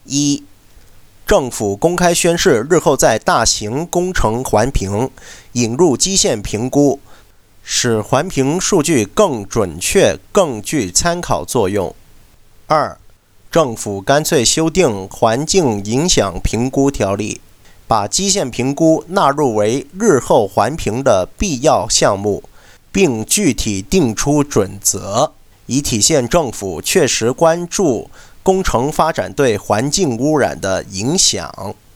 一、政府公开宣示日后在大型工程环评引入基线评估，使环评数据更准确、更具参考作用。二、政府干脆修订环境影响评估条例，把基线评估纳入为日后环评的必要项目，并具体定出准则，以体现政府确实关注工程发展对环境污染的影响。